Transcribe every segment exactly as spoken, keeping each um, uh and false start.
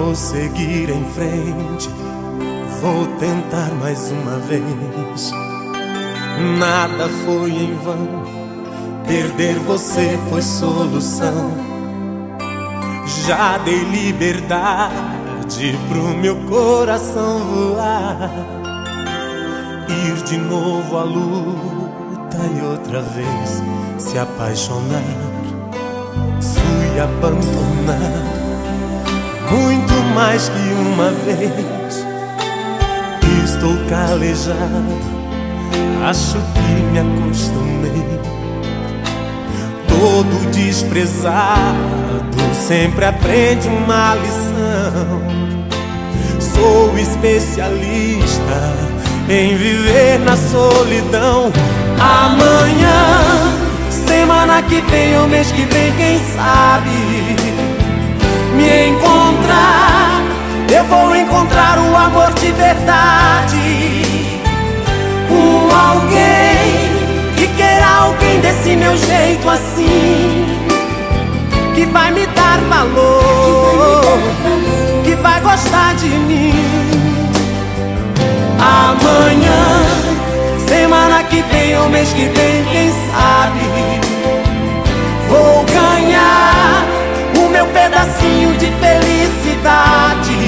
Vou seguir em frente, vou tentar mais uma vez. Nada foi em vão, perder você foi solução. Já dei liberdade pro meu coração voar, ir de novo à luta e outra vez se apaixonar. Fui abandonado muito mais que uma vez. Estou calejado, acho que me acostumei. Todo desprezado sempre aprende uma lição. Sou especialista em viver na solidão. Amanhã, semana que vem ou mês que vem, quem sabe me encontrar, eu vou encontrar o amor de verdade. Um alguém que queira alguém desse meu jeito assim, que vai me dar valor, que vai gostar de mim. Amanhã, semana que vem ou mês que vem, quem sabe vou ganhar o meu pedacinho de felicidade.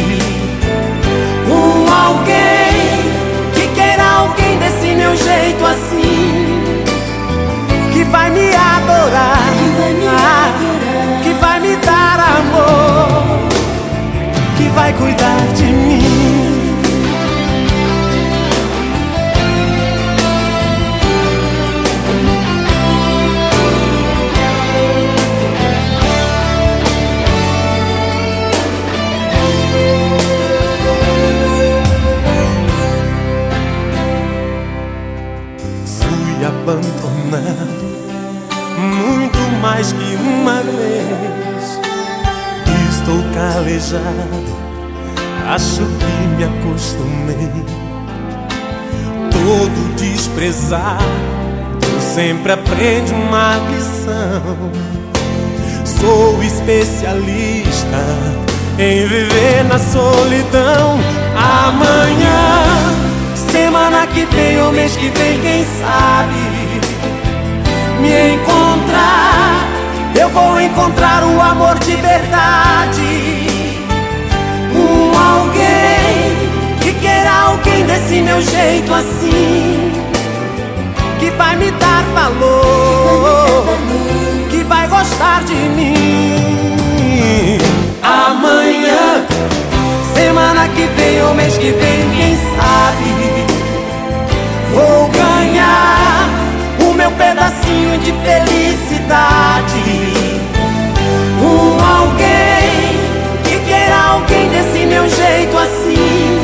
Um alguém que queira alguém desse meu jeito assim, que vai me adorar, que vai me dar amor, que vai cuidar de mim. Abandonado muito mais que uma vez. Estou calejado, acho que me acostumei. Todo desprezado sempre aprende uma lição. Sou especialista em viver na solidão. Amanhã, semana que vem ou mês que vem, quem sabe me encontrar, eu vou encontrar o amor de verdade. Um alguém que queira alguém desse meu jeito assim, que vai me dar valor, que vai gostar de mim. Amanhã, semana que vem ou mês que vem, quem sabe vou ganhar o meu pedacinho de felicidade. Um alguém que queira alguém desse meu jeito assim,